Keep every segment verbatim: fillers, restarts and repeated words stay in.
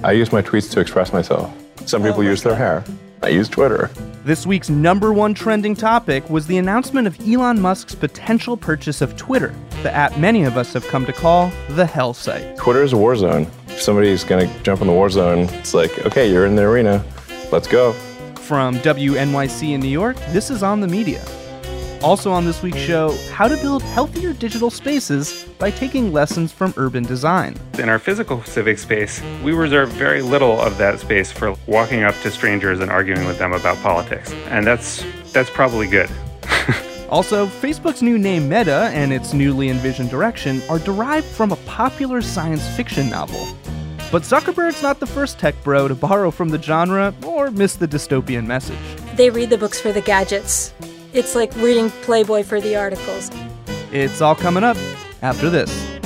I use my tweets to express myself. Some people use their hair. I use Twitter. This week's number one trending topic was the announcement of Elon Musk's potential purchase of Twitter, the app many of us have come to call the hell site. Twitter is a war zone. If somebody's going to jump in the war zone, it's like, okay, you're in the arena. Let's go. From W N Y C in New York, this is On the Media. Also on this week's show, how to build healthier digital spaces by taking lessons from urban design. In our physical civic space, we reserve very little of that space for walking up to strangers and arguing with them about politics. And that's that's probably good. Also, Facebook's new name Meta and its newly envisioned direction are derived from a popular science fiction novel. But Zuckerberg's not the first tech bro to borrow from the genre or miss the dystopian message. They read the books for the gadgets. It's like reading Playboy for the articles. It's all coming up after this.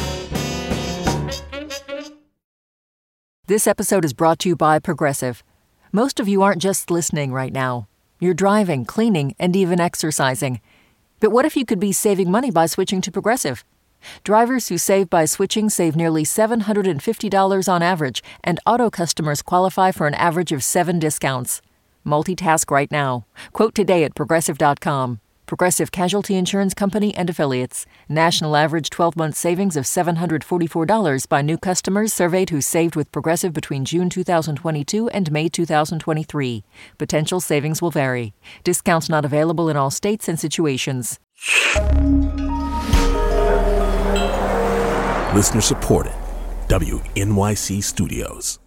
This episode is brought to you by Progressive. Most of you aren't just listening right now. You're driving, cleaning, and even exercising. But what if you could be saving money by switching to Progressive? Drivers who save by switching save nearly seven hundred fifty dollars on average, and auto customers qualify for an average of seven discounts. Multitask right now. Quote today at Progressive dot com. Progressive Casualty Insurance Company and Affiliates. National average twelve-month savings of seven hundred forty-four dollars by new customers surveyed who saved with Progressive between June two thousand twenty-two and May two thousand twenty-three. Potential savings will vary. Discounts not available in all states and situations. Listener supported. W N Y C Studios.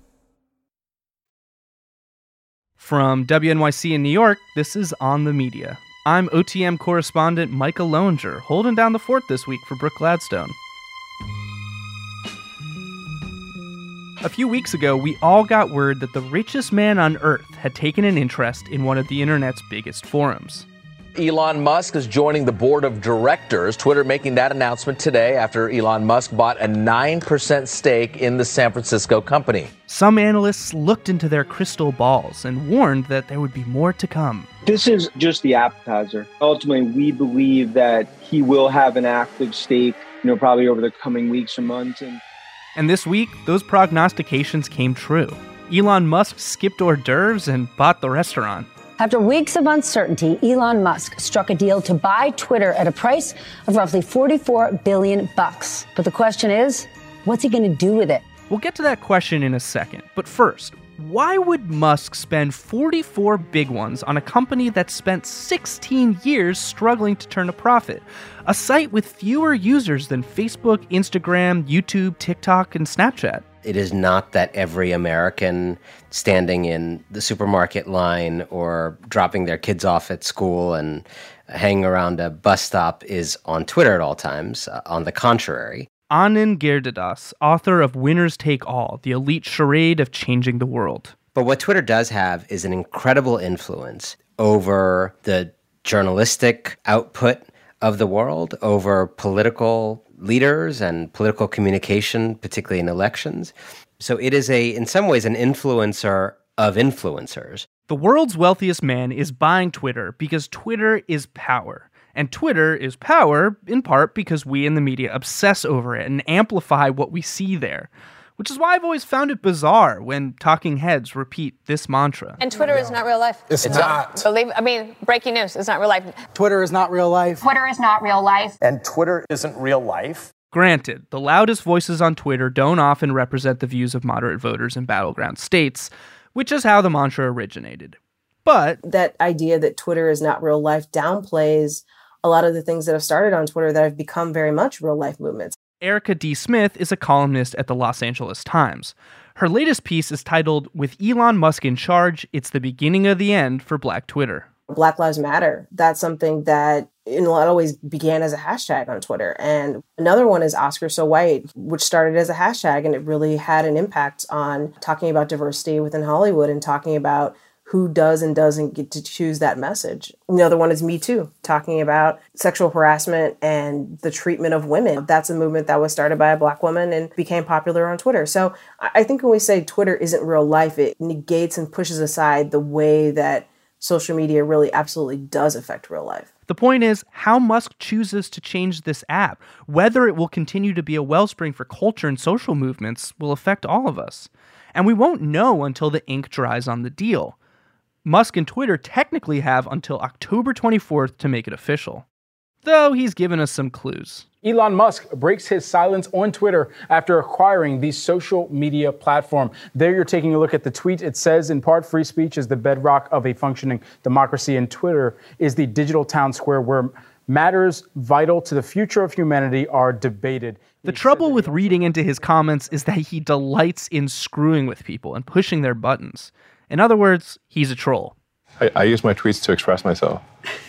From W N Y C in New York, this is On the Media. I'm O T M correspondent Micah Lowinger, holding down the fort this week for Brooke Gladstone. A few weeks ago, we all got word that the richest man on Earth had taken an interest in one of the internet's biggest forums. Elon Musk is joining the board of directors. Twitter making that announcement today after Elon Musk bought a nine percent stake in the San Francisco company. Some analysts looked into their crystal balls and warned that there would be more to come. This is just the appetizer. Ultimately, we believe that he will have an active stake, you know, probably over the coming weeks or months. And, and this week, those prognostications came true. Elon Musk skipped hors d'oeuvres and bought the restaurant. After weeks of uncertainty, Elon Musk struck a deal to buy Twitter at a price of roughly forty-four billion bucks. But the question is, what's he going to do with it? We'll get to that question in a second. But first, why would Musk spend forty-four big ones on a company that spent sixteen years struggling to turn a profit? A site with fewer users than Facebook, Instagram, YouTube, TikTok, and Snapchat. It is not that every American standing in the supermarket line or dropping their kids off at school and hanging around a bus stop is on Twitter at all times. Uh, on the contrary. Anand Giridharadas, author of Winners Take All, the elite charade of changing the world. But what Twitter does have is an incredible influence over the journalistic output of the world, over political leaders and political communication, particularly in elections. So it is a, in some ways, an influencer of influencers. The world's wealthiest man is buying Twitter because Twitter is power. And Twitter is power, in part, because we in the media obsess over it and amplify what we see there. Which is why I've always found it bizarre when talking heads repeat this mantra. And Twitter is not real life. It's, it's not. not. Believe, I mean, breaking news, it's not real life. Twitter is not real life. Twitter is not real life. And Twitter isn't real life. Granted, the loudest voices on Twitter don't often represent the views of moderate voters in battleground states, which is how the mantra originated. But that idea that Twitter is not real life downplays a lot of the things that have started on Twitter that have become very much real life movements. Erica D. Smith is a columnist at the Los Angeles Times. Her latest piece is titled, "With Elon Musk in Charge, It's the Beginning of the End for Black Twitter." Black Lives Matter. That's something that in a lot of ways began as a hashtag on Twitter. And another one is Oscar So White, which started as a hashtag, and it really had an impact on talking about diversity within Hollywood and talking about who does and doesn't get to choose that message. Another one is Me Too, talking about sexual harassment and the treatment of women. That's a movement that was started by a Black woman and became popular on Twitter. So I think when we say Twitter isn't real life, it negates and pushes aside the way that social media really absolutely does affect real life. The point is how Musk chooses to change this app. Whether it will continue to be a wellspring for culture and social movements will affect all of us. and we won't know until the ink dries on the deal. Musk and Twitter technically have until October twenty-fourth to make it official, though he's given us some clues. Elon Musk breaks his silence on Twitter after acquiring the social media platform. There you're taking a look at the tweet. It says, in part, free speech is the bedrock of a functioning democracy, and Twitter is the digital town square where matters vital to the future of humanity are debated. The trouble with reading into his comments is that he delights in screwing with people and pushing their buttons. In other words, he's a troll. I, I use my tweets to express myself.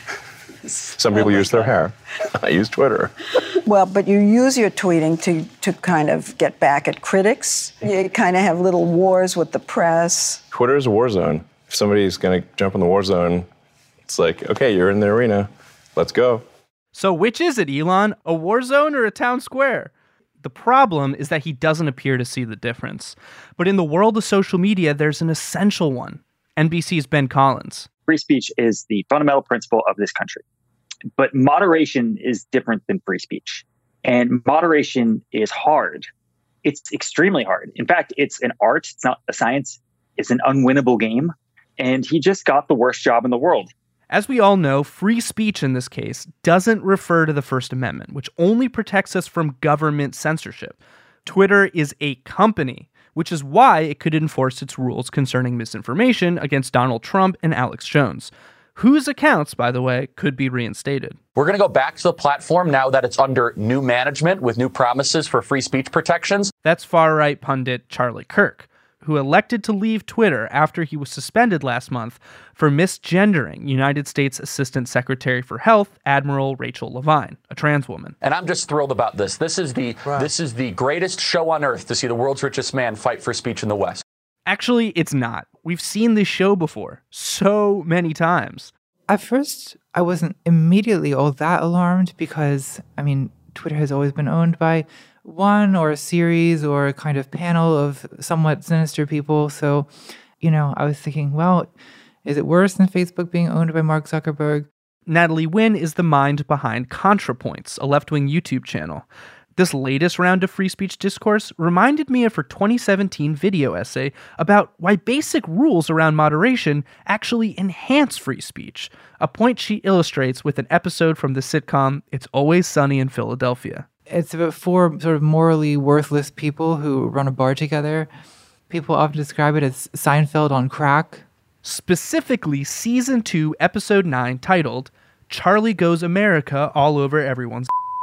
Some people use their hair. I use Twitter. Well, but you use your tweeting to, to kind of get back at critics. You kind of have little wars with the press. Twitter is a war zone. If somebody's going to jump in the war zone, it's like, okay, you're in the arena. Let's go. So which is it, Elon? A war zone or a town square? The problem is that he doesn't appear to see the difference. But in the world of social media, there's an essential one. N B C's Ben Collins. Free speech is the fundamental principle of this country. But moderation is different than free speech. And moderation is hard. It's extremely hard. In fact, it's an art. It's not a science. It's an unwinnable game. And he just got the worst job in the world. As we all know, free speech in this case doesn't refer to the First Amendment, which only protects us from government censorship. Twitter is a company, which is why it could enforce its rules concerning misinformation against Donald Trump and Alex Jones, whose accounts, by the way, could be reinstated. We're going to go back to the platform now that it's under new management with new promises for free speech protections. That's far-right pundit Charlie Kirk, who elected to leave Twitter after he was suspended last month for misgendering United States Assistant Secretary for Health, Admiral Rachel Levine, a trans woman. And I'm just thrilled about this. This is the right. this is the greatest show on earth to see the world's richest man fight for speech in the West. Actually, it's not. We've seen this show before so many times. At first, I wasn't immediately all that alarmed because, I mean, Twitter has always been owned by one or a series or a kind of panel of somewhat sinister people. So, you know, I was thinking, well, is it worse than Facebook being owned by Mark Zuckerberg? Natalie Wynn is the mind behind ContraPoints, a left-wing YouTube channel. This latest round of free speech discourse reminded me of her twenty seventeen video essay about why basic rules around moderation actually enhance free speech, a point she illustrates with an episode from the sitcom It's Always Sunny in Philadelphia. It's about four sort of morally worthless people who run a bar together. People often describe it as Seinfeld on crack. Specifically, season two, episode nine, titled Charlie Goes America All Over Everyone's.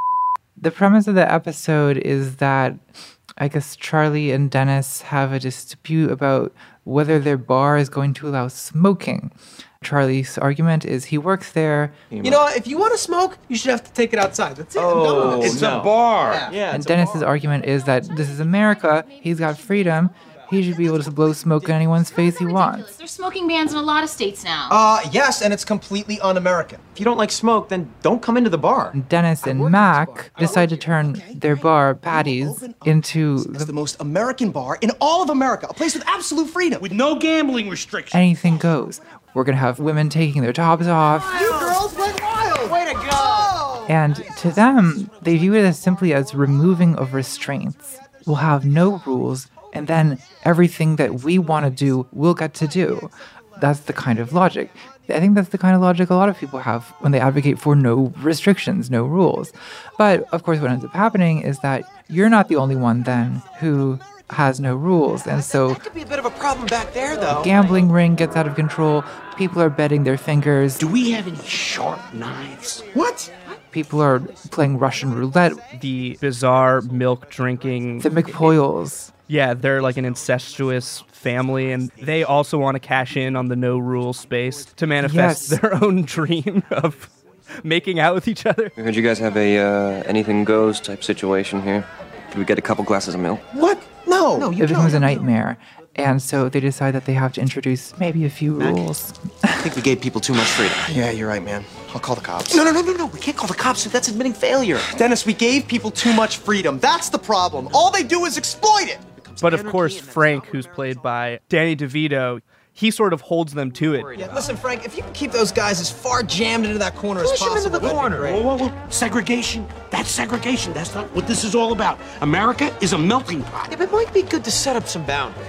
The premise of the episode is that I guess Charlie and Dennis have a dispute about whether their bar is going to allow smoking. Charlie's argument is he works there. You know, if you want to smoke, you should have to take it outside. That's it. Oh, I'm done with it. it's no. a bar. Yeah, yeah and Dennis's argument is that this is America. He's got freedom. He should be able to blow smoke in anyone's face he wants. There's smoking bans in a lot of states now. Uh, yes, and it's completely un-American. If you don't like smoke, then don't come into the bar. Dennis and Mac decide to turn their bar, Patty's, into the, the most American bar in all of America. A place with absolute freedom. With no gambling restrictions. Anything goes. We're going to have women taking their tops off. You girls went wild. Way to go. And to them, they view it as simply as removing of restraints. We'll have no rules, and then everything that we want to do, we'll get to do. That's the kind of logic. I think that's the kind of logic a lot of people have when they advocate for no restrictions, no rules. But, of course, what ends up happening is that you're not the only one, then, who has no rules. And so that could be a bit of a problem back there, though. The gambling ring gets out of control. People are betting their fingers. Do we have any sharp knives? What? People are playing Russian roulette. The bizarre milk drinking. The McPoyles. Yeah, they're like an incestuous family, and they also want to cash in on the no rules space to manifest yes. their own dream of making out with each other. I heard you guys have a uh, anything goes type situation here. Could we get a couple glasses of milk? What? No. no you it becomes a nightmare. And so they decide that they have to introduce maybe a few Mac, rules. I think we gave people too much freedom. Yeah, you're right, man. I'll call the cops. No, no, no, no, no. We can't call the cops. That's admitting failure. Dennis, we gave people too much freedom. That's the problem. All they do is exploit it. But of course, Frank, who's played by Danny DeVito, he sort of holds them to it. Yeah, listen, Frank, if you can keep those guys as far jammed into that corner Push as possible. Push them into the corner. Whoa, whoa, whoa. Segregation. That's segregation. That's not what this is all about. America is a melting pot. Yeah, but it might be good to set up some boundaries.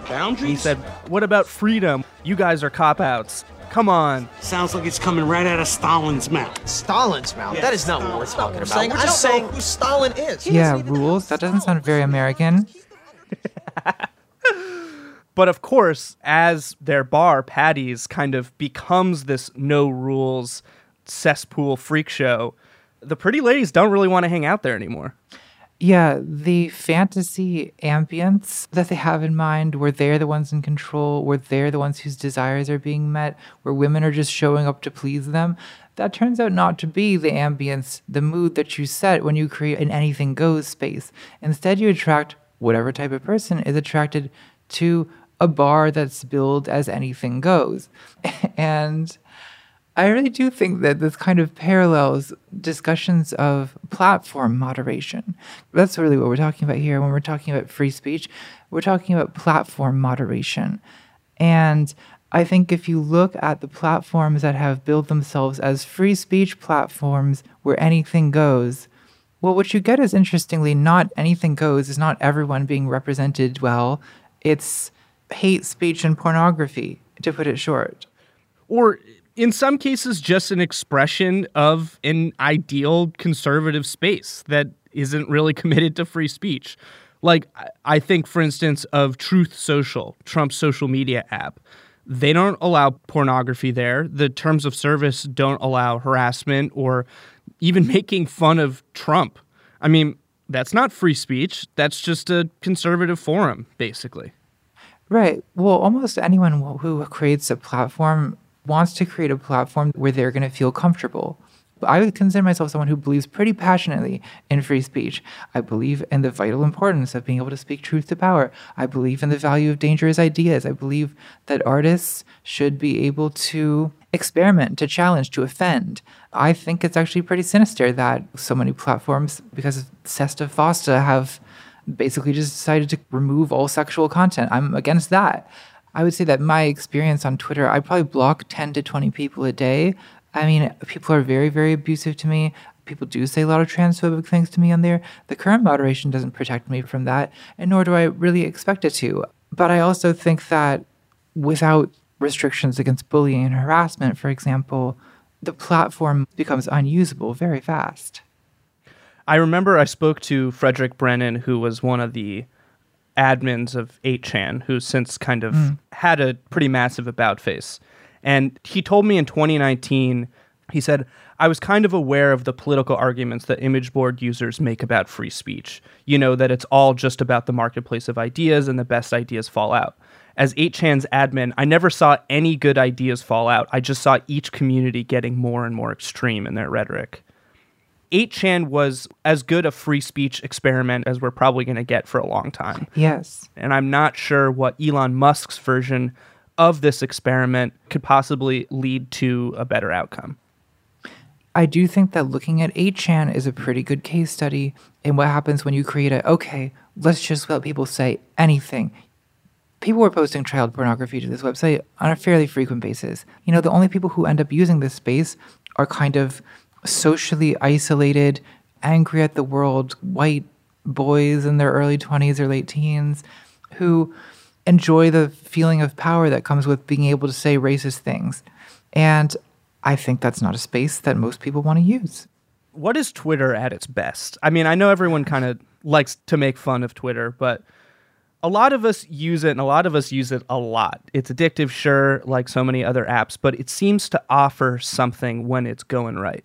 Boundaries? He said, what about freedom? You guys are cop-outs. Come on. Sounds like it's coming right out of Stalin's mouth. Stalin's mouth? Yeah, that is not Stalin. what we're talking about. Saying, We're I just don't saying know who Stalin is. Yeah, rules? That doesn't sound very American. But of course, as their bar, Patty's, kind of becomes this no-rules cesspool freak show, the pretty ladies don't really want to hang out there anymore. Yeah, the fantasy ambience that they have in mind, where they're the ones in control, where they're the ones whose desires are being met, where women are just showing up to please them, that turns out not to be the ambience, the mood that you set when you create an anything goes space. Instead, you attract whatever type of person is attracted to a bar that's billed as anything goes. And I really do think that this kind of parallels discussions of platform moderation. That's really what we're talking about here when we're talking about free speech. We're talking about platform moderation. And I think if you look at the platforms that have billed themselves as free speech platforms where anything goes, well, what you get is, interestingly, not anything goes, is not everyone being represented well. It's hate speech and pornography, to put it short. Or in some cases, just an expression of an ideal conservative space that isn't really committed to free speech. Like, I think, for instance, of Truth Social, Trump's social media app. They don't allow pornography there. The terms of service don't allow harassment or even making fun of Trump. I mean, that's not free speech. That's just a conservative forum, basically. Right. Well, almost anyone who creates a platform wants to create a platform where they're going to feel comfortable. I would consider myself someone who believes pretty passionately in free speech. I believe in the vital importance of being able to speak truth to power. I believe in the value of dangerous ideas. I believe that artists should be able to experiment, to challenge, to offend. I think it's actually pretty sinister that so many platforms, because of SESTA FOSTA, have basically just decided to remove all sexual content. I'm against that. I would say that my experience on Twitter, I probably block ten to twenty people a day. I mean, people are very, very abusive to me. People do say a lot of transphobic things to me on there. The current moderation doesn't protect me from that, and nor do I really expect it to. But I also think that without restrictions against bullying and harassment, for example, the platform becomes unusable very fast. I remember I spoke to Frederick Brennan, who was one of the admins of eight chan, who's since kind of mm. had a pretty massive about face. And he told me in twenty nineteen, he said, I was kind of aware of the political arguments that image board users make about free speech. You know, that it's all just about the marketplace of ideas and the best ideas fall out. As eight chan's admin, I never saw any good ideas fall out. I just saw each community getting more and more extreme in their rhetoric. eight chan was as good a free speech experiment as we're probably going to get for a long time. Yes. And I'm not sure what Elon Musk's version of this experiment could possibly lead to a better outcome. I do think that looking at eight chan is a pretty good case study in what happens when you create a, okay, let's just let people say anything. People were posting child pornography to this website on a fairly frequent basis. You know, the only people who end up using this space are kind of socially isolated, angry at the world, white boys in their early twenties or late teens who enjoy the feeling of power that comes with being able to say racist things. And I think that's not a space that most people want to use. What is Twitter at its best? I mean, I know everyone kind of likes to make fun of Twitter, but a lot of us use it, and a lot of us use it a lot. It's addictive, sure, like so many other apps, but it seems to offer something when it's going right.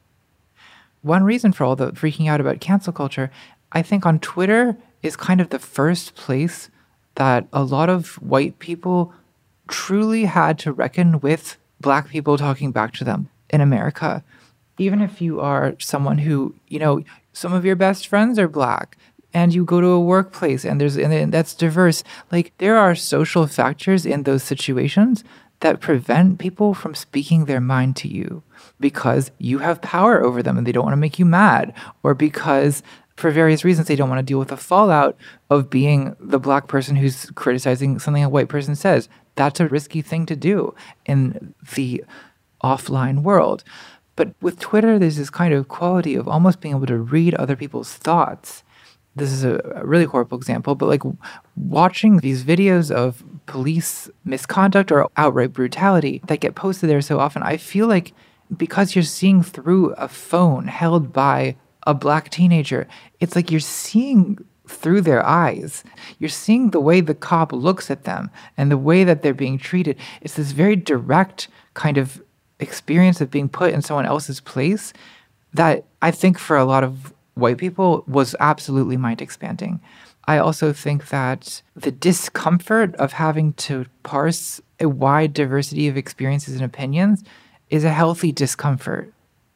One reason for all the freaking out about cancel culture, I think on Twitter is kind of the first place that a lot of white people truly had to reckon with black people talking back to them in America. Even if you are someone who, you know, some of your best friends are black and you go to a workplace and there's and that's diverse, like there are social factors in those situations that prevent people from speaking their mind to you because you have power over them and they don't want to make you mad, or because for various reasons they don't want to deal with the fallout of being the black person who's criticizing something a white person says. That's a risky thing to do in the offline world. But with Twitter, there's this kind of quality of almost being able to read other people's thoughts this is a, a really horrible example, but like watching these videos of police misconduct or outright brutality that get posted there so often, I feel like because you're seeing through a phone held by a black teenager, it's like you're seeing through their eyes. You're seeing the way the cop looks at them and the way that they're being treated. It's this very direct kind of experience of being put in someone else's place that I think for a lot of white people was absolutely mind expanding. I also think that the discomfort of having to parse a wide diversity of experiences and opinions is a healthy discomfort.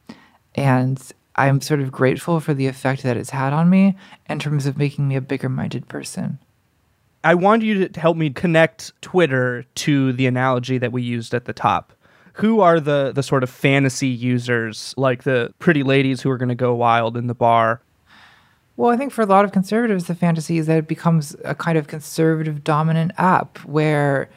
And I'm sort of grateful for the effect that it's had on me in terms of making me a bigger-minded person. I want you to help me connect Twitter to the analogy that we used at the top. Who are the, the sort of fantasy users, like the pretty ladies who are going to go wild in the bar? Well, I think for a lot of conservatives, the fantasy is that it becomes a kind of conservative dominant app where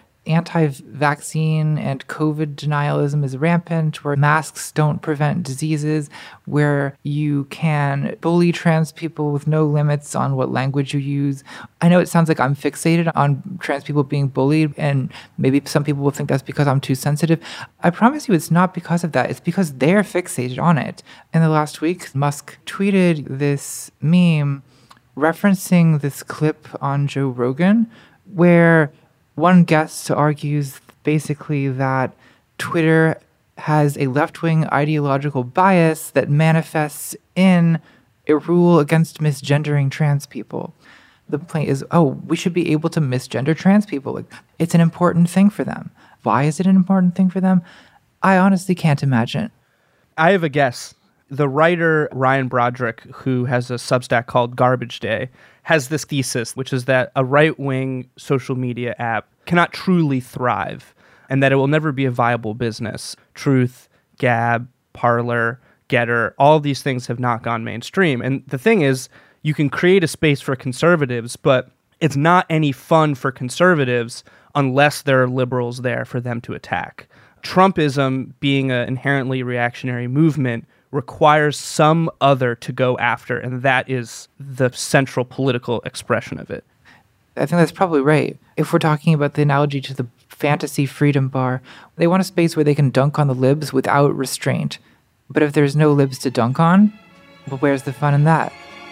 anti-vaccine and COVID denialism is rampant, where masks don't prevent diseases, where you can bully trans people with no limits on what language you use. I know it sounds like I'm fixated on trans people being bullied, and maybe some people will think that's because I'm too sensitive. I promise you it's not because of that. It's because they're fixated on it. In the last week, Musk tweeted this meme referencing this clip on Joe Rogan where one guest argues basically that Twitter has a left-wing ideological bias that manifests in a rule against misgendering trans people. The point is, oh, we should be able to misgender trans people. Like, it's an important thing for them. Why is it an important thing for them? I honestly can't imagine. I have a guess. The writer Ryan Broderick, who has a Substack called Garbage Day, has this thesis, which is that a right-wing social media app cannot truly thrive and that it will never be a viable business. Truth, Gab, Parler, Getter, all these things have not gone mainstream. And the thing is, you can create a space for conservatives, but it's not any fun for conservatives unless there are liberals there for them to attack. Trumpism, being an inherently reactionary movement, requires some other to go after, and that is the central political expression of it. I think that's probably right. If we're talking about the analogy to the fantasy freedom bar, they want a space where they can dunk on the libs without restraint. But if there's no libs to dunk on, well, where's the fun in that?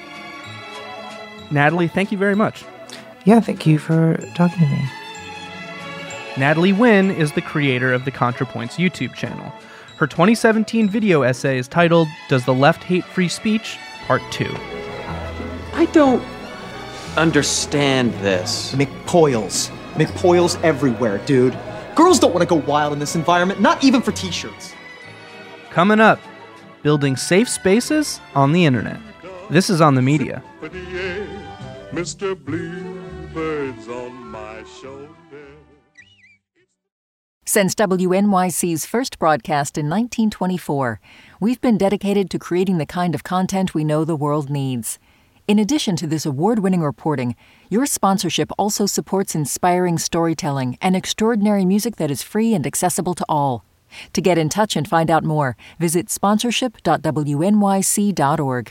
Natalie, thank you very much. Yeah, thank you for talking to me. Natalie Wynn is the creator of the ContraPoints YouTube channel. Her twenty seventeen video essay is titled, Does the Left Hate Free Speech? Part two. I don't understand this. McPoils. McPoils everywhere, dude. Girls don't want to go wild in this environment, not even for t-shirts. Coming up, building safe spaces on the internet. This is On the Media. Mister Bluebird's on my shoulder. Since W N Y C's first broadcast in nineteen twenty-four, we've been dedicated to creating the kind of content we know the world needs. In addition to this award-winning reporting, your sponsorship also supports inspiring storytelling and extraordinary music that is free and accessible to all. To get in touch and find out more, visit sponsorship dot w n y c dot org.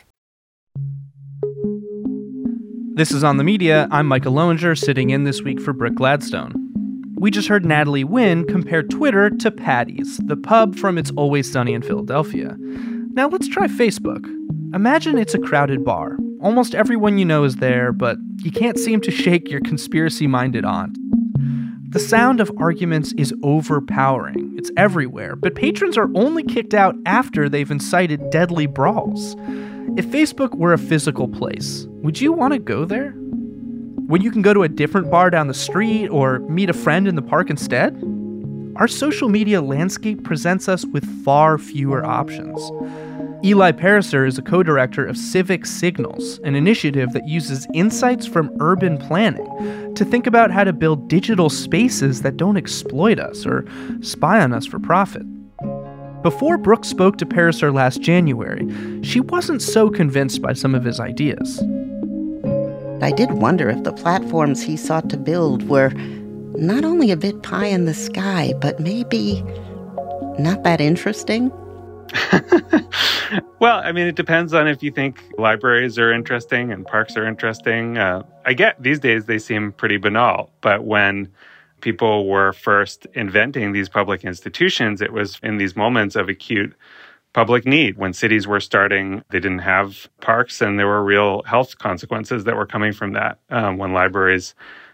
This is On the Media. I'm Micah Loewinger, sitting in this week for Brooke Gladstone. We just heard Natalie Wynn compare Twitter to Patty's, the pub from It's Always Sunny in Philadelphia. Now let's try Facebook. Imagine it's a crowded bar. Almost everyone you know is there, but you can't seem to shake your conspiracy-minded aunt. The sound of arguments is overpowering. It's everywhere, but patrons are only kicked out after they've incited deadly brawls. If Facebook were a physical place, would you want to go there? When you can go to a different bar down the street or meet a friend in the park instead? Our social media landscape presents us with far fewer options. Eli Pariser is a co-director of Civic Signals, an initiative that uses insights from urban planning to think about how to build digital spaces that don't exploit us or spy on us for profit. Before Brooke spoke to Pariser last January, she wasn't so convinced by some of his ideas. I did wonder if the platforms he sought to build were not only a bit pie in the sky, but maybe not that interesting. Well, I mean, it depends on if you think libraries are interesting and parks are interesting. Uh, I get these days they seem pretty banal, but when people were first inventing these public institutions, it was in these moments of acute public need. When cities were starting, they didn't have parks, and there were real health consequences that were coming from that. Um, when libraries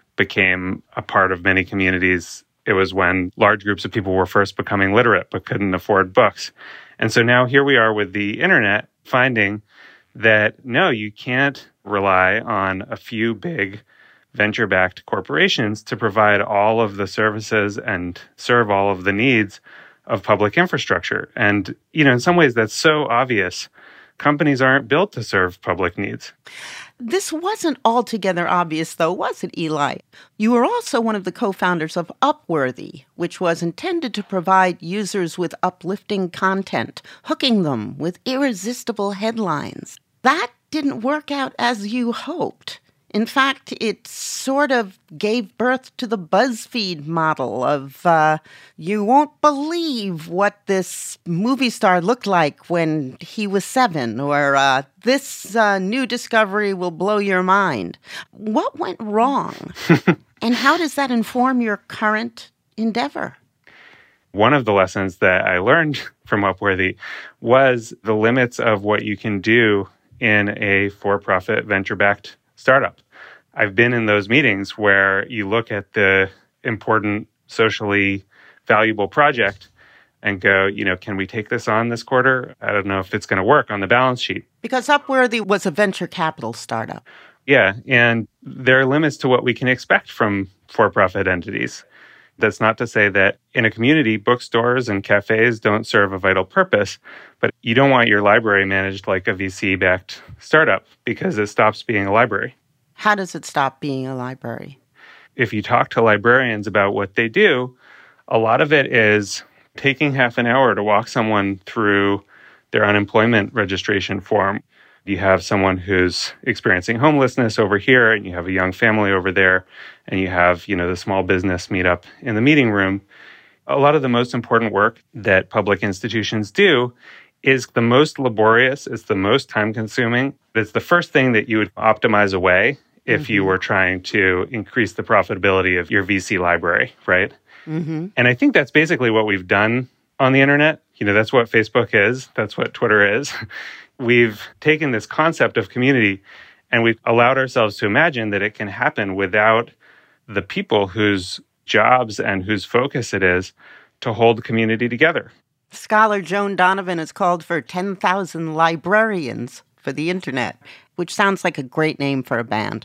became a part of many communities, it was when large groups of people were first becoming literate but couldn't afford books. And so now here we are with the internet finding that, no, you can't rely on a few big venture-backed corporations to provide all of the services and serve all of the needs of public infrastructure. And, you know, in some ways that's so obvious. Companies aren't built to serve public needs. This wasn't altogether obvious, though, was it, Eli? You were also one of the co-founders of Upworthy, which was intended to provide users with uplifting content, hooking them with irresistible headlines. That didn't work out as you hoped. In fact, it sort of gave birth to the BuzzFeed model of, uh, you won't believe what this movie star looked like when he was seven, or uh, this uh, new discovery will blow your mind. What went wrong? And how does that inform your current endeavor? One of the lessons that I learned from Upworthy was the limits of what you can do in a for-profit venture-backed startup. I've been in those meetings where you look at the important socially valuable project and go, you know, can we take this on this quarter? I don't know if it's going to work on the balance sheet. Because Upworthy was a venture capital startup. Yeah, and there are limits to what we can expect from for-profit entities. That's not to say that in a community, bookstores and cafes don't serve a vital purpose, but you don't want your library managed like a V C-backed startup because it stops being a library. How does it stop being a library? If you talk to librarians about what they do, a lot of it is taking half an hour to walk someone through their unemployment registration form. You have someone who's experiencing homelessness over here, and you have a young family over there, and you have, you know, the small business meetup in the meeting room. A lot of the most important work that public institutions do is the most laborious, it's the most time-consuming. It's the first thing that you would optimize away if mm-hmm. you were trying to increase the profitability of your V C library, right? Mm-hmm. And I think that's basically what we've done on the internet. You know, that's what Facebook is. That's what Twitter is. We've taken this concept of community and we've allowed ourselves to imagine that it can happen without the people whose jobs and whose focus it is to hold community together. Scholar Joan Donovan has called for ten thousand librarians for the internet, which sounds like a great name for a band.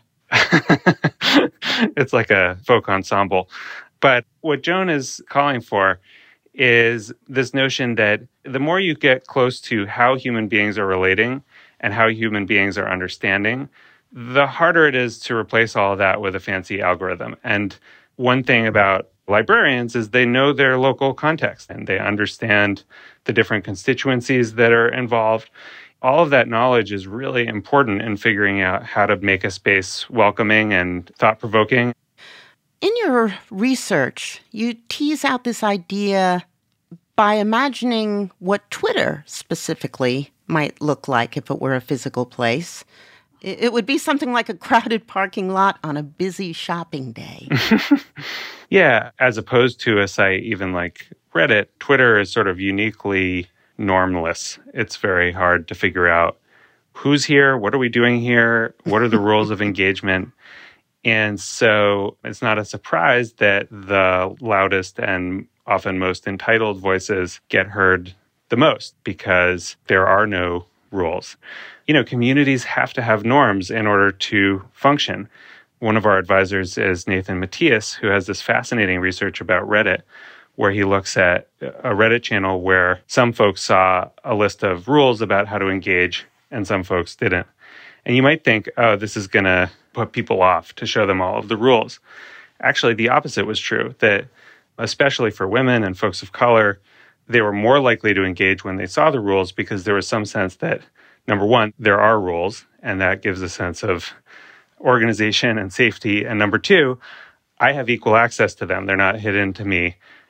It's like a folk ensemble. But what Joan is calling for is this notion that the more you get close to how human beings are relating and how human beings are understanding, the harder it is to replace all of that with a fancy algorithm. And one thing about librarians is they know their local context and they understand the different constituencies that are involved. All of that knowledge is really important in figuring out how to make a space welcoming and thought-provoking. In your research, you tease out this idea by imagining what Twitter specifically might look like if it were a physical place. It would be something like a crowded parking lot on a busy shopping day. Yeah, as opposed to a site even like Reddit, Twitter is sort of uniquely normless. It's very hard to figure out who's here, what are we doing here, what are the rules of engagement. And so it's not a surprise that the loudest and often most entitled voices get heard the most because there are no rules. You know, communities have to have norms in order to function. One of our advisors is Nathan Matthias, who has this fascinating research about Reddit, where he looks at a Reddit channel where some folks saw a list of rules about how to engage and some folks didn't. And you might think, oh, this is going to put people off to show them all of the rules. Actually, the opposite was true, that especially for women and folks of color, they were more likely to engage when they saw the rules because there was some sense that, number one, there are rules, and that gives a sense of organization and safety. And number two, I have equal access to them. They're not hidden to me.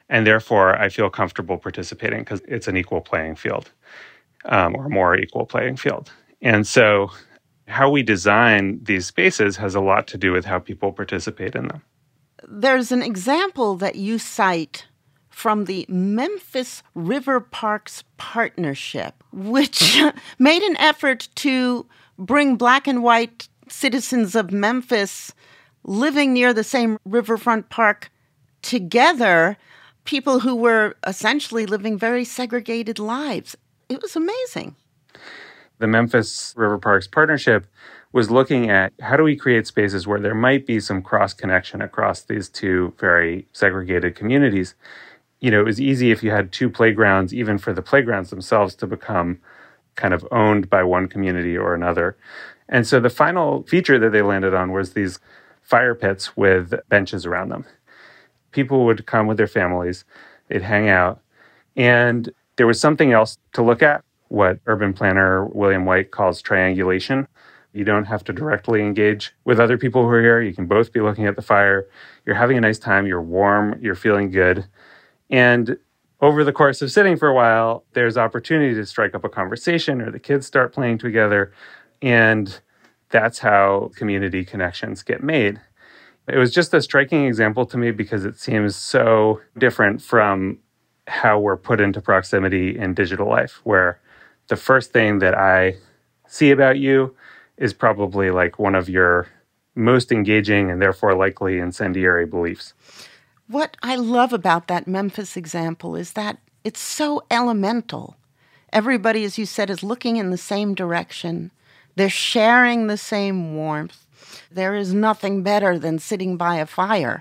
And therefore, I feel comfortable participating because it's an equal playing field, um, or more equal playing field. And so how we design these spaces has a lot to do with how people participate in them. There's an example that you cite from the Memphis River Parks Partnership, which made an effort to bring Black and white citizens of Memphis living near the same riverfront park together, people who were essentially living very segregated lives. It was amazing. The Memphis River Parks Partnership was looking at how do we create spaces where there might be some cross-connection across these two very segregated communities. You know, it was easy if you had two playgrounds, even for the playgrounds themselves, to become kind of owned by one community or another. And so the final feature that they landed on was these fire pits with benches around them. People would come with their families, they'd hang out, and there was something else to look at, what urban planner William White calls triangulation. You don't have to directly engage with other people who are here. You can both be looking at the fire. You're having a nice time. You're warm. You're feeling good. And over the course of sitting for a while, there's opportunity to strike up a conversation, or the kids start playing together. And that's how community connections get made. It was just a striking example to me because it seems so different from how we're put into proximity in digital life, where the first thing that I see about you is probably like one of your most engaging and therefore likely incendiary beliefs. What I love about that Memphis example is that it's so elemental. Everybody, as you said, is looking in the same direction. They're sharing the same warmth. There is nothing better than sitting by a fire.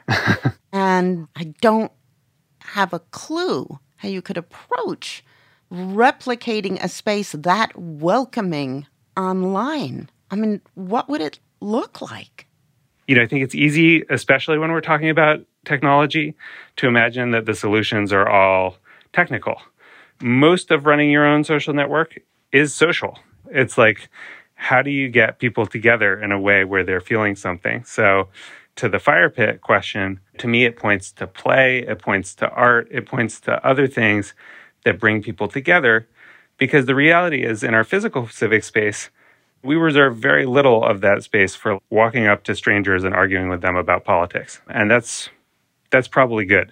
And I don't have a clue how you could approach replicating a space that welcoming online. I mean, what would it look like? You know, I think it's easy, especially when we're talking about technology, to imagine that the solutions are all technical. Most of running your own social network is social. It's like, how do you get people together in a way where they're feeling something? So to the fire pit question, to me, it points to play, it points to art, it points to other things that bring people together. Because the reality is, in our physical civic space, we reserve very little of that space for walking up to strangers and arguing with them about politics. And that's that's probably good.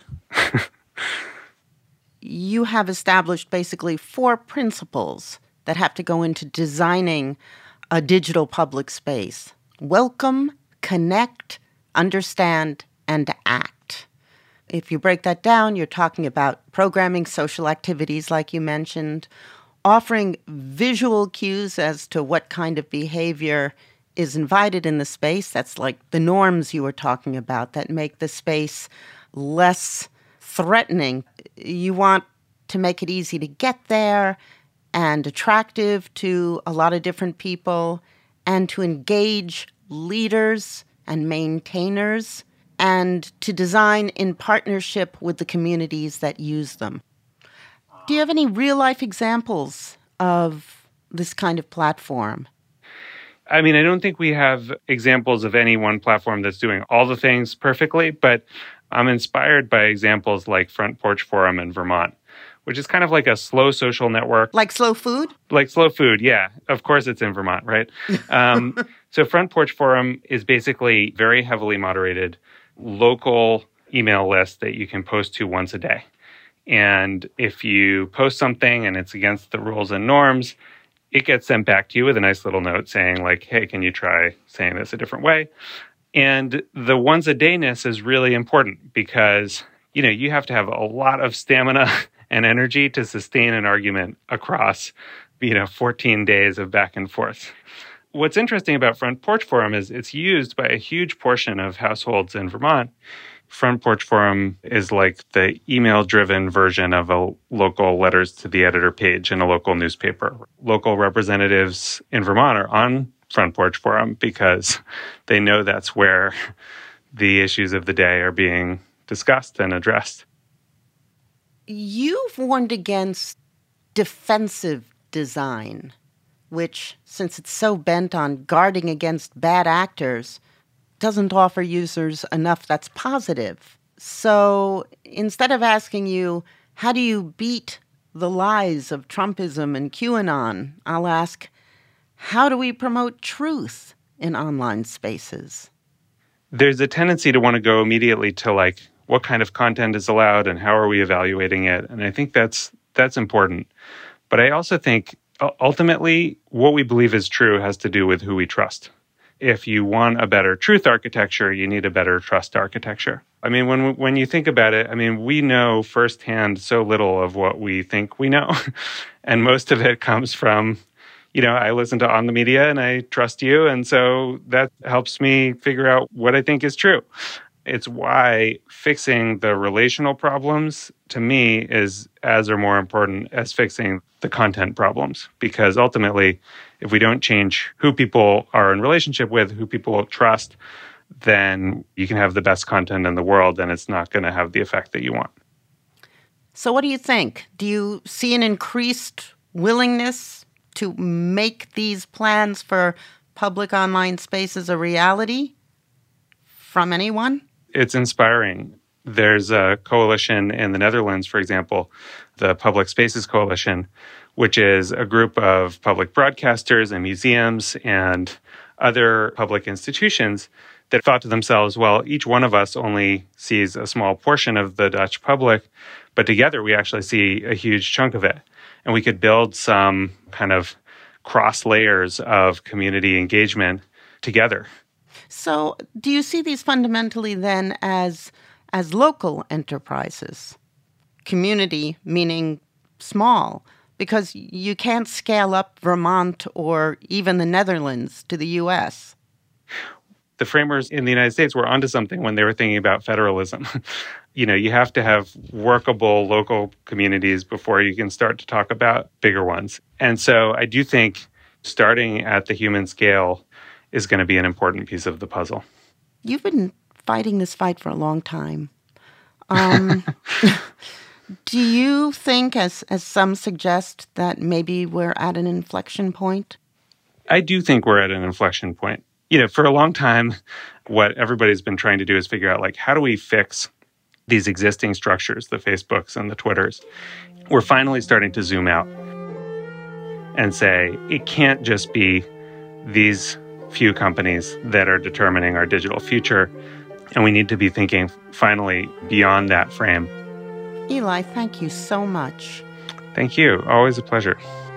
You have established basically four principles that have to go into designing a digital public space: welcome, connect, understand, and act. If you break that down, you're talking about programming social activities, like you mentioned, offering visual cues as to what kind of behavior is invited in the space. That's like the norms you were talking about that make the space less threatening. You want to make it easy to get there and attractive to a lot of different people, and to engage leaders and maintainers, and to design in partnership with the communities that use them. Do you have any real-life examples of this kind of platform? I mean, I don't think we have examples of any one platform that's doing all the things perfectly, but I'm inspired by examples like Front Porch Forum in Vermont, which is kind of like a slow social network. Like Slow Food? Like Slow Food, yeah. Of course it's in Vermont, right? Um, so Front Porch Forum is basically very heavily moderated local email list that you can post to once a day. And if you post something and it's against the rules and norms, it gets sent back to you with a nice little note saying like, hey, can you try saying this a different way? And the once a dayness is really important because, you know, you have to have a lot of stamina and energy to sustain an argument across, you know, fourteen days of back and forth. What's interesting about Front Porch Forum is it's used by a huge portion of households in Vermont. Front Porch Forum is like the email-driven version of a local letters to the editor page in a local newspaper. Local representatives in Vermont are on Front Porch Forum because they know that's where the issues of the day are being discussed and addressed. You've warned against defensive design, which, since it's so bent on guarding against bad actors, doesn't offer users enough that's positive. So instead of asking you, how do you beat the lies of Trumpism and QAnon, I'll ask, how do we promote truth in online spaces? There's a tendency to want to go immediately to like, what kind of content is allowed and how are we evaluating it? And I think that's that's important. But I also think ultimately what we believe is true has to do with who we trust. If you want a better truth architecture, you need a better trust architecture. I mean, when when you think about it, I mean, we know firsthand so little of what we think we know. And most of it comes from, you know, I listen to On the Media and I trust you. And so that helps me figure out what I think is true. It's why fixing the relational problems, to me, is as or more important as fixing the content problems. Because ultimately, if we don't change who people are in relationship with, who people trust, then you can have the best content in the world and it's not going to have the effect that you want. So what do you think? Do you see an increased willingness to make these plans for public online spaces a reality from anyone? It's inspiring. There's a coalition in the Netherlands, for example, the Public Spaces Coalition, which is a group of public broadcasters and museums and other public institutions that thought to themselves, well, each one of us only sees a small portion of the Dutch public, but together we actually see a huge chunk of it. And we could build some kind of cross layers of community engagement together. So do you see these fundamentally then as as local enterprises? Community meaning small, because you can't scale up Vermont or even the Netherlands to the U S. The framers in the United States were onto something when they were thinking about federalism. You know, you have to have workable local communities before you can start to talk about bigger ones. And so I do think starting at the human scale is going to be an important piece of the puzzle. You've been fighting this fight for a long time. Um, do you think, as, as some suggest, that maybe we're at an inflection point? I do think we're at an inflection point. You know, for a long time, what everybody's been trying to do is figure out, like, how do we fix these existing structures, the Facebooks and the Twitters? We're finally starting to zoom out and say, it can't just be these few companies that are determining our digital future. And we need to be thinking finally beyond that frame. Eli, thank you so much. Thank you. Always a pleasure.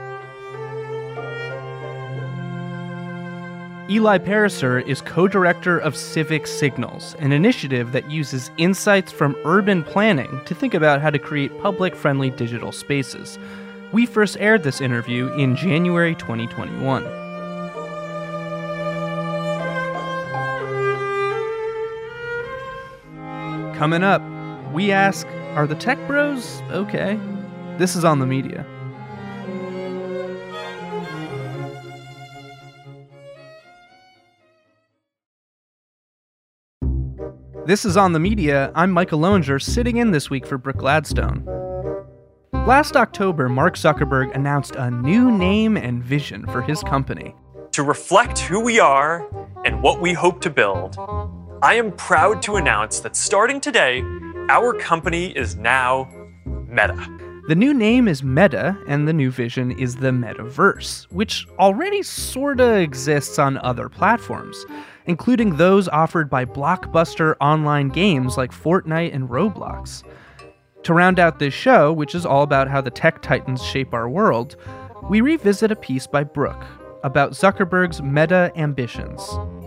Eli Pariser is co-director of Civic Signals, an initiative that uses insights from urban planning to think about how to create public-friendly digital spaces. We first aired this interview in January twenty twenty-one. Coming up, we ask, are the tech bros okay? This is On the Media. This is On the Media. I'm Michael Loenger, sitting in this week for Brooke Gladstone. Last October, Mark Zuckerberg announced a new name and vision for his company. To reflect who we are and what we hope to build, I am proud to announce that starting today, our company is now Meta. The new name is Meta, and the new vision is the Metaverse, which already sorta exists on other platforms, including those offered by blockbuster online games like Fortnite and Roblox. To round out this show, which is all about how the tech titans shape our world, we revisit a piece by Brooke about Zuckerberg's Meta ambitions.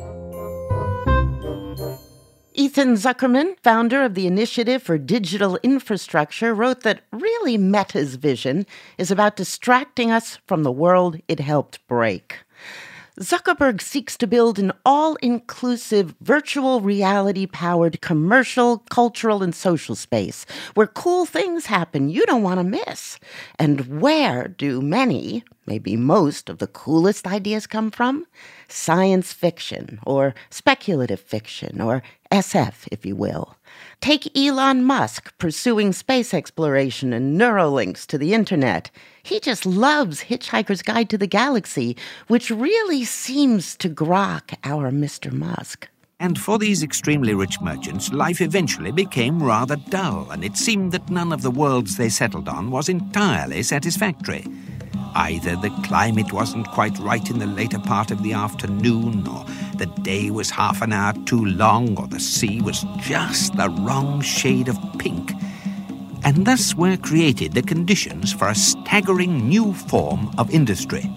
Ethan Zuckerman, founder of the Initiative for Digital Infrastructure, wrote that really Meta's vision is about distracting us from the world it helped break. Zuckerberg seeks to build an all-inclusive, virtual reality-powered commercial, cultural, and social space where cool things happen you don't want to miss, and where do many, maybe most, of the coolest ideas come from? Science fiction, or speculative fiction, or S F, if you will. Take Elon Musk pursuing space exploration and Neuralinks to the internet. He just loves Hitchhiker's Guide to the Galaxy, which really seems to grok our Mister Musk. And for these extremely rich merchants, life eventually became rather dull, and it seemed that none of the worlds they settled on was entirely satisfactory. Either the climate wasn't quite right in the later part of the afternoon, or the day was half an hour too long, or the sea was just the wrong shade of pink. And thus were created the conditions for a staggering new form of industry: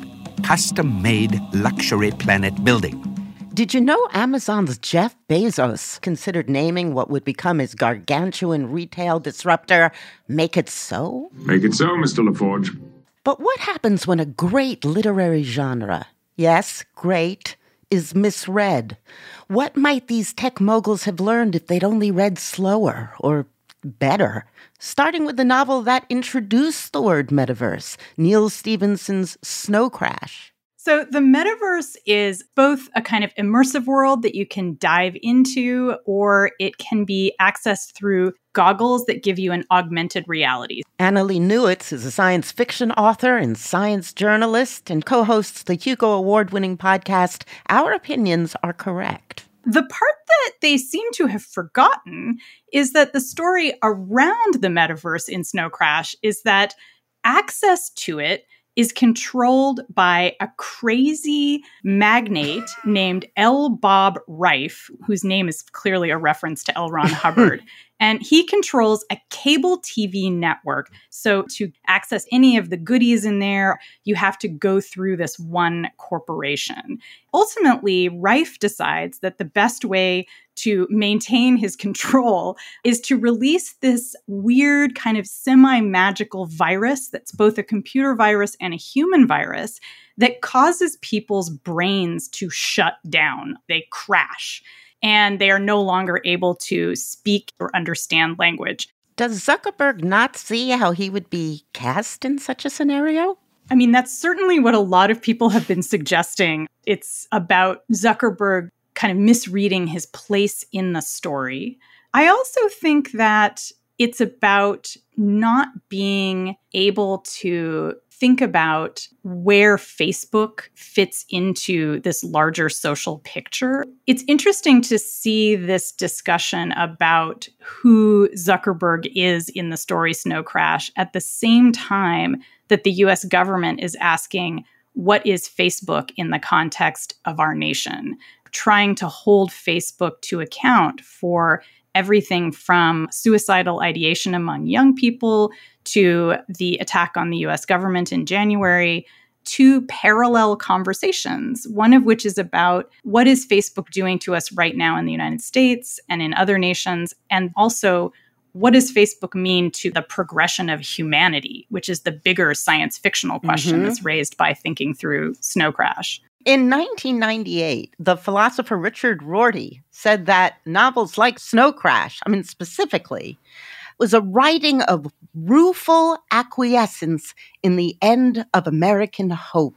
custom-made luxury planet building. Did you know Amazon's Jeff Bezos considered naming what would become his gargantuan retail disruptor Make It So? Make it so, Mister LaForge. But what happens when a great literary genre, yes, great, is misread? What might these tech moguls have learned if they'd only read slower or better? Starting with the novel that introduced the word metaverse, Neal Stephenson's Snow Crash. So the metaverse is both a kind of immersive world that you can dive into, or it can be accessed through goggles that give you an augmented reality. Annalee Newitz is a science fiction author and science journalist and co-hosts the Hugo Award-winning podcast, Our Opinions Are Correct. The part that they seem to have forgotten is that the story around the metaverse in Snow Crash is that access to it is controlled by a crazy magnate named L. Bob Reif, whose name is clearly a reference to L. Ron Hubbard. And he controls a cable T V network. So to access any of the goodies in there, you have to go through this one corporation. Ultimately, Reif decides that the best way to maintain his control is to release this weird kind of semi-magical virus that's both a computer virus and a human virus that causes people's brains to shut down. They crash, and they are no longer able to speak or understand language. Does Zuckerberg not see how he would be cast in such a scenario? I mean, that's certainly what a lot of people have been suggesting. It's about Zuckerberg kind of misreading his place in the story. I also think that it's about not being able to think about where Facebook fits into this larger social picture. It's interesting to see this discussion about who Zuckerberg is in the story Snow Crash at the same time that the U S government is asking, what is Facebook in the context of our nation? Trying to hold Facebook to account for everything from suicidal ideation among young people to the attack on the U S government in January, two parallel conversations, one of which is about what is Facebook doing to us right now in the United States and in other nations, and also what does Facebook mean to the progression of humanity, which is the bigger science fictional question Mm-hmm. that's raised by thinking through Snow Crash. In nineteen ninety-eight, the philosopher Richard Rorty said that novels like Snow Crash, I mean specifically, was a writing of rueful acquiescence in the end of American hope.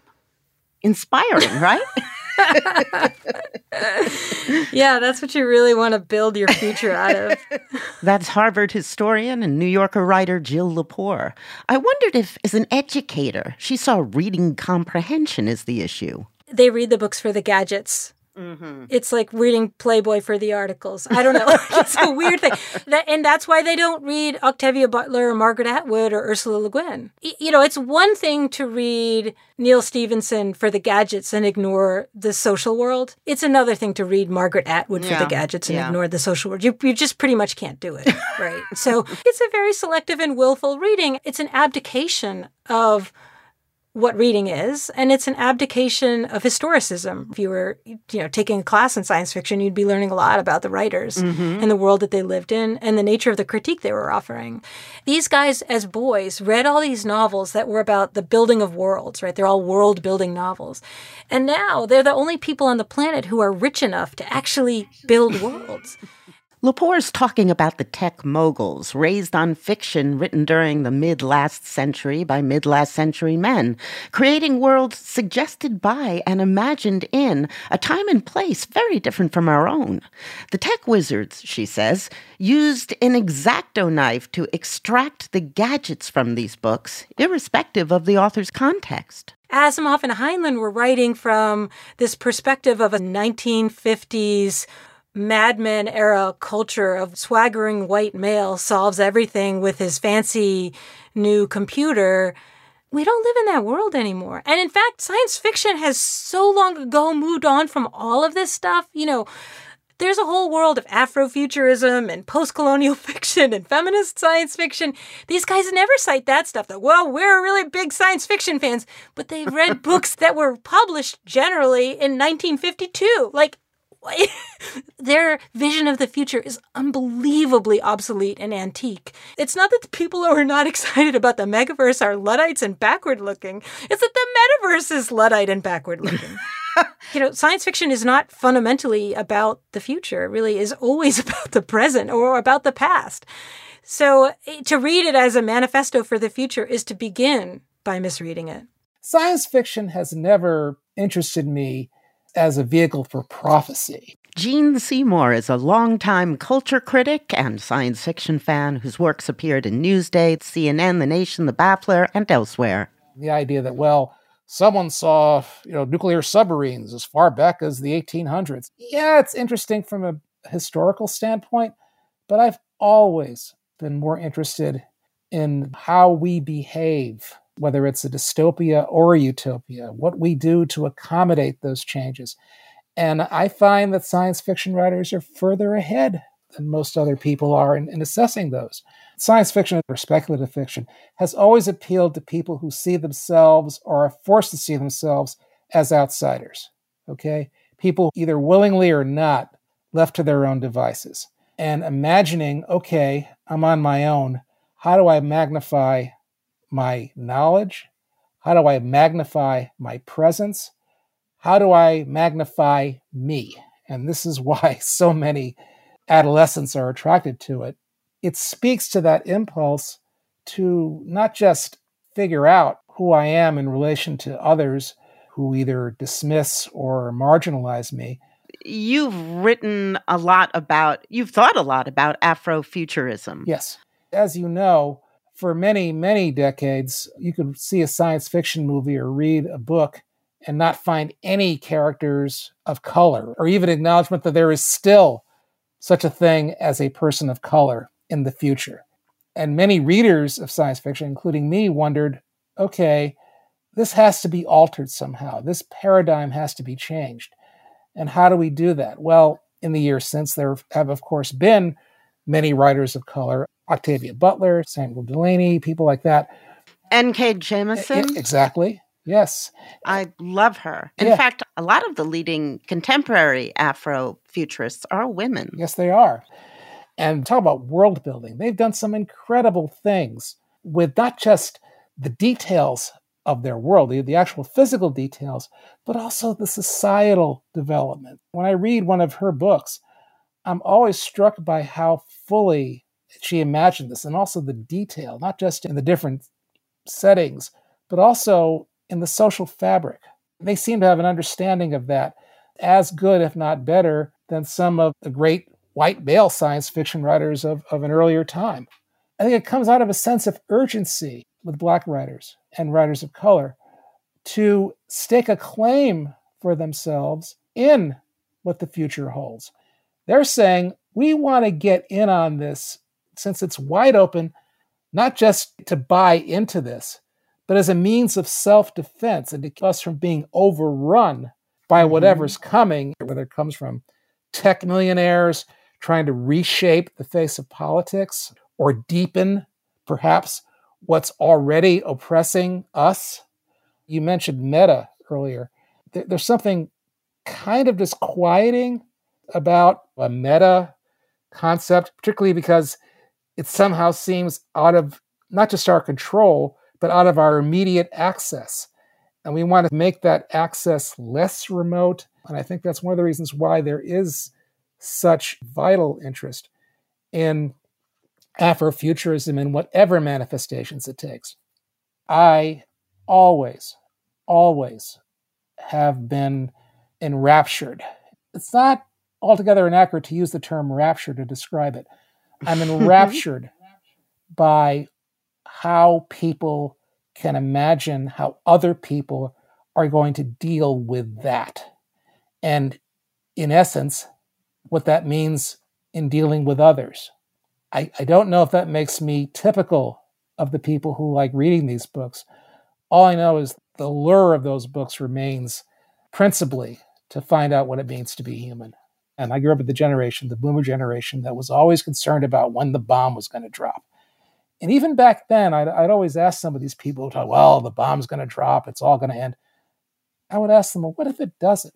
Inspiring, right? Yeah, that's what you really want to build your future out of. That's Harvard historian and New Yorker writer Jill Lepore. I wondered if, as an educator, she saw reading comprehension as the issue. They read the books for the gadgets. Mm-hmm. It's like reading Playboy for the articles. I don't know. It's a weird thing. That, and that's why they don't read Octavia Butler or Margaret Atwood or Ursula Le Guin. Y- you know, it's one thing to read Neal Stephenson for the gadgets and ignore the social world. It's another thing to read Margaret Atwood for Yeah. the gadgets and Yeah. ignore the social world. You, you just pretty much can't do it, right? So it's a very selective and willful reading. It's an abdication of what reading is, and it's an abdication of historicism. If you were, you know, taking a class in science fiction, you'd be learning a lot about the writers Mhm. and the world that they lived in and the nature of the critique they were offering. These guys, as boys, read all these novels that were about the building of worlds, right? They're all world-building novels. And now they're the only people on the planet who are rich enough to actually build worlds. Lepore's talking about the tech moguls raised on fiction written during the mid-last century by mid-last century men, creating worlds suggested by and imagined in a time and place very different from our own. The tech wizards, she says, used an X-Acto knife to extract the gadgets from these books, irrespective of the author's context. Asimov and Heinlein were writing from this perspective of a nineteen fifties Mad Men era culture of swaggering white male solves everything with his fancy new computer. We don't live in that world anymore. And in fact, science fiction has so long ago moved on from all of this stuff. You know, there's a whole world of Afrofuturism and post-colonial fiction and feminist science fiction. These guys never cite that stuff. That, well, we're really big science fiction fans, but they've read books that were published generally in nineteen fifty-two. Like, their vision of the future is unbelievably obsolete and antique. It's not that the people who are not excited about the megaverse are Luddites and backward looking. It's that the metaverse is Luddite and backward looking. You know, science fiction is not fundamentally about the future. It really is always about the present or about the past. So to read it as a manifesto for the future is to begin by misreading it. Science fiction has never interested me as a vehicle for prophecy. Gene Seymour is a longtime culture critic and science fiction fan whose works appeared in Newsday, C N N, The Nation, The Baffler, and elsewhere. The idea that, well, someone saw, you know, nuclear submarines as far back as the eighteen hundreds. Yeah, it's interesting from a historical standpoint, but I've always been more interested in how we behave, whether it's a dystopia or a utopia, what we do to accommodate those changes. And I find that science fiction writers are further ahead than most other people are in, in assessing those. Science fiction or speculative fiction has always appealed to people who see themselves or are forced to see themselves as outsiders, okay? People either willingly or not left to their own devices. And imagining, okay, I'm on my own. How do I magnify my knowledge? How do I magnify my presence? How do I magnify me? And this is why so many adolescents are attracted to it. It speaks to that impulse to not just figure out who I am in relation to others who either dismiss or marginalize me. You've written a lot about, you've thought a lot about Afrofuturism. Yes. As you know, for many, many decades, you could see a science fiction movie or read a book and not find any characters of color, or even acknowledgement that there is still such a thing as a person of color in the future. And many readers of science fiction, including me, wondered, okay, this has to be altered somehow. This paradigm has to be changed. And how do we do that? Well, in the years since, there have, of course, been many writers of color, Octavia Butler, Samuel Delany, people like that. N K Jemisin? Exactly. Yes. I love her. In yeah. fact, a lot of the leading contemporary Afrofuturists are women. Yes, they are. And talk about world building. They've done some incredible things with not just the details of their world, the, the actual physical details, but also the societal development. When I read one of her books, I'm always struck by how fully she imagined this, and also the detail, not just in the different settings, but also in the social fabric. They seem to have an understanding of that as good, if not better, than some of the great white male science fiction writers of, of an earlier time. I think it comes out of a sense of urgency with Black writers and writers of color to stake a claim for themselves in what the future holds. They're saying, we want to get in on this since it's wide open, not just to buy into this, but as a means of self-defense and to keep us from being overrun by whatever's mm-hmm. coming, whether it comes from tech millionaires trying to reshape the face of politics or deepen, perhaps, what's already oppressing us. You mentioned meta earlier. There's something kind of disquieting about a meta concept, particularly because it somehow seems out of not just our control, but out of our immediate access. And we want to make that access less remote. And I think that's one of the reasons why there is such vital interest in Afrofuturism in whatever manifestations it takes. I always, always have been enraptured. It's not altogether inaccurate to use the term rapture to describe it. I'm enraptured by how people can imagine how other people are going to deal with that. And in essence, what that means in dealing with others. I, I don't know if that makes me typical of the people who like reading these books. All I know is the lure of those books remains principally to find out what it means to be human. And I grew up with the generation, the boomer generation, that was always concerned about when the bomb was going to drop. And even back then, I'd, I'd always ask some of these people, talk, well, the bomb's going to drop, it's all going to end. I would ask them, well, what if it doesn't?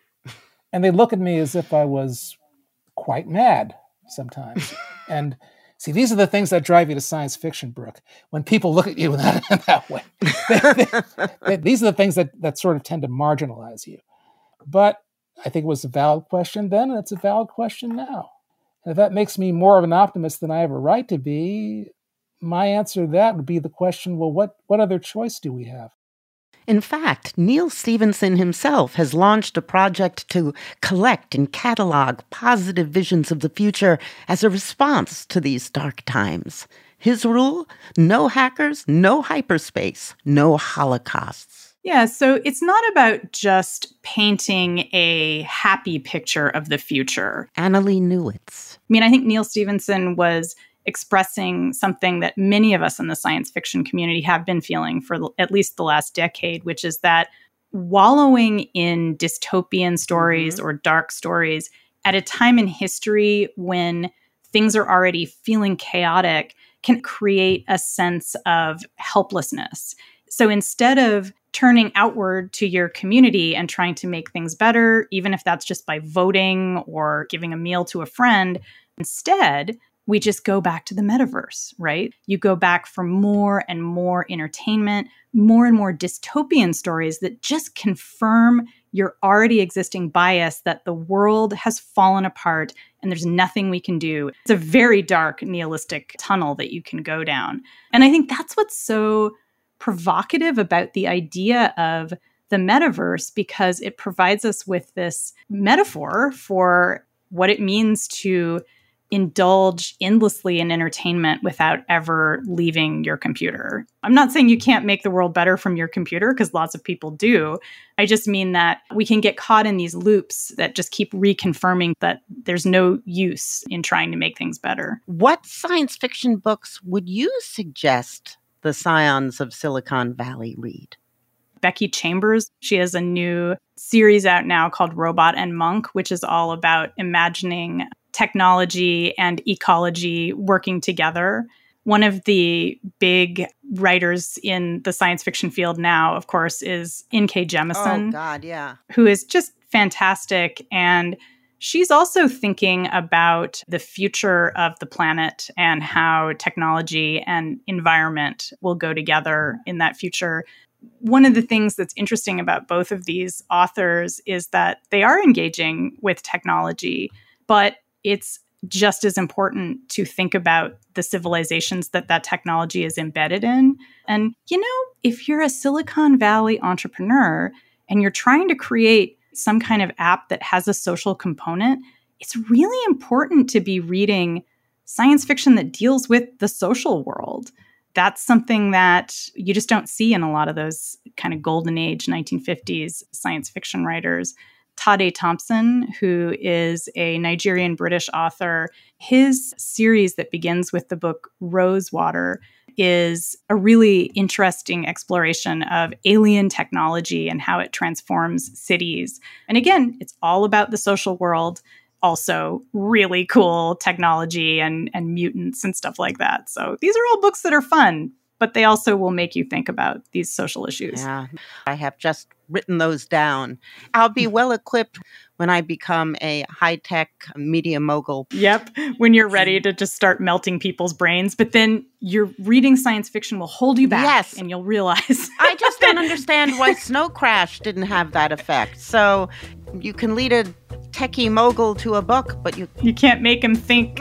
And they look at me as if I was quite mad sometimes. And see, these are the things that drive you to science fiction, Brooke. When people look at you in that, in that way, they, they, they, these are the things that, that sort of tend to marginalize you. But I think it was a valid question then, and it's a valid question now. And if that makes me more of an optimist than I have a right to be, my answer to that would be the question, well, what, what other choice do we have? In fact, Neal Stephenson himself has launched a project to collect and catalog positive visions of the future as a response to these dark times. His rule? No hackers, no hyperspace, no holocausts. Yeah, so it's not about just painting a happy picture of the future. Annalee Newitz. I mean, I think Neal Stephenson was expressing something that many of us in the science fiction community have been feeling for at least the last decade, which is that wallowing in dystopian stories mm-hmm. or dark stories at a time in history when things are already feeling chaotic can create a sense of helplessness. So instead of turning outward to your community and trying to make things better, even if that's just by voting or giving a meal to a friend, instead, we just go back to the metaverse, right? You go back for more and more entertainment, more and more dystopian stories that just confirm your already existing bias that the world has fallen apart and there's nothing we can do. It's a very dark nihilistic tunnel that you can go down. And I think that's what's so provocative about the idea of the metaverse, because it provides us with this metaphor for what it means to indulge endlessly in entertainment without ever leaving your computer. I'm not saying you can't make the world better from your computer, because lots of people do. I just mean that we can get caught in these loops that just keep reconfirming that there's no use in trying to make things better. What science fiction books would you suggest the scions of Silicon Valley read? Becky Chambers, she has a new series out now called Robot and Monk, which is all about imagining technology and ecology working together. One of the big writers in the science fiction field now, of course, is N K Jemisin. Oh, God, yeah. Who is just fantastic. And she's also thinking about the future of the planet and how technology and environment will go together in that future. One of the things that's interesting about both of these authors is that they are engaging with technology, but it's just as important to think about the civilizations that that technology is embedded in. And, you know, if you're a Silicon Valley entrepreneur and you're trying to create some kind of app that has a social component, it's really important to be reading science fiction that deals with the social world. That's something that you just don't see in a lot of those kind of golden age nineteen fifties science fiction writers. Tade Thompson, who is a Nigerian British author, his series that begins with the book Rosewater is a really interesting exploration of alien technology and how it transforms cities. And again, it's all about the social world, also really cool technology and, and mutants and stuff like that. So these are all books that are fun, but they also will make you think about these social issues. Yeah, I have just written those down. I'll be well equipped when I become a high-tech media mogul. Yep, when you're ready to just start melting people's brains, but then your reading science fiction will hold you back. Yes. And you'll realize. I just don't understand why Snow Crash didn't have that effect. So you can lead a techie mogul to a book, but you... You can't make him think.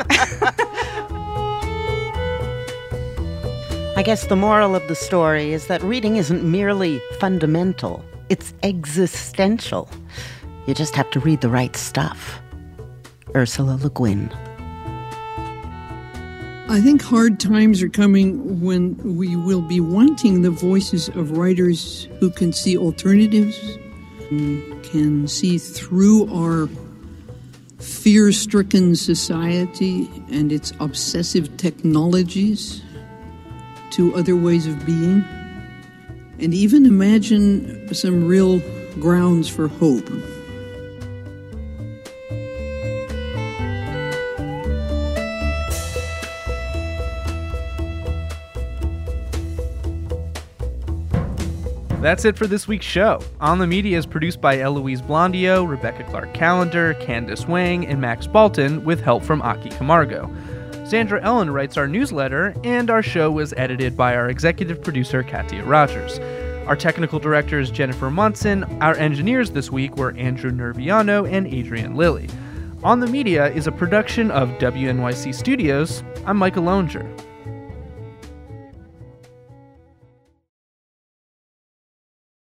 I guess the moral of the story is that reading isn't merely fundamental. It's existential. You just have to read the right stuff. Ursula Le Guin. I think hard times are coming when we will be wanting the voices of writers who can see alternatives, can see through our fear-stricken society and its obsessive technologies to other ways of being, and even imagine some real grounds for hope. That's it for this week's show. On the Media is produced by Eloise Blondio, Rebecca Clark-Callender, Candace Wang, and Max Balton, with help from Aki Camargo. Sandra Ellen writes our newsletter, and our show was edited by our executive producer, Katia Rogers. Our technical director is Jennifer Munson. Our engineers this week were Andrew Nerviano and Adrian Lilly. On the Media is a production of W N Y C Studios. I'm Micah Loenger.